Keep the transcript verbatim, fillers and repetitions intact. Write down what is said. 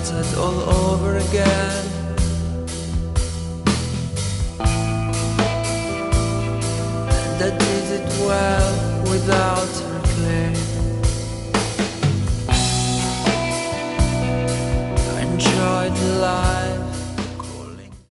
started all over again. And I did it well without